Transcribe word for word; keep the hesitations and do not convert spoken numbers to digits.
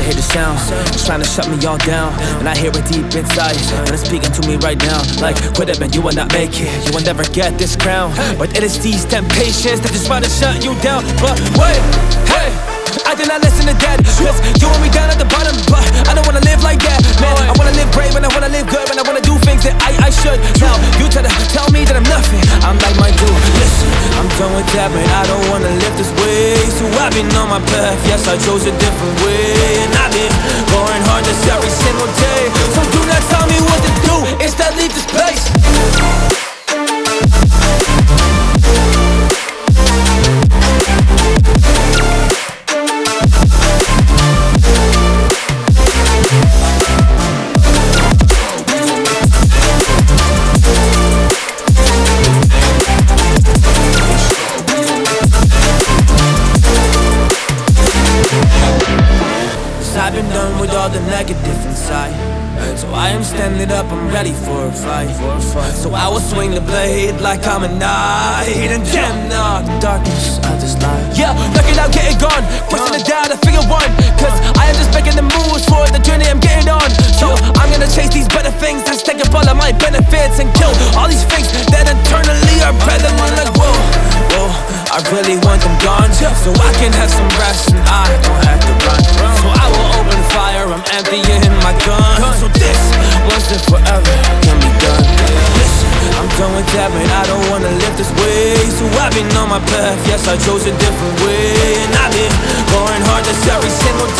hear the sound, it's trying to shut me all down, and I hear it deep inside, and it's speaking to me right now. Like, quit it man, you will not make it, you will never get this crown. But it is these temptations that just try to shut you down. But wait, hey, I did not listen to that, cause you want me down at the bottom. But I don't wanna live like that, man. I wanna live great, when I wanna live good, when I wanna do things that I, I should. Now, you try to tell me that I'm nothing, I'm like my dude, listen, I'm done with that, man. I don't wanna live this way. So I've been on my path, yes, I chose a different way, and I've been going hard just every single day. So do not tell me what to do, instead leave this place. I've been done with all the negative inside, so I am standing up, I'm ready for a fight. So I will swing the blade like I'm a knight, and damn knock the darkness out this light. Yeah, knock it out, get it gone, pushing it down to figure one, cause I am just making the moves for the journey I'm getting on. So I'm gonna chase these better things, let's take up all of my benefits and kill all these things that internally are better than like whoa, whoa, I really want them gone, so I can have some rest and I don't have to run. So I will open fire, I'm emptying my gun, so this once and forever can be done. Listen, I'm done with that, man. I don't wanna live this way. So I've been on my path, yes, I chose a different way, and I've been going hard just every single day.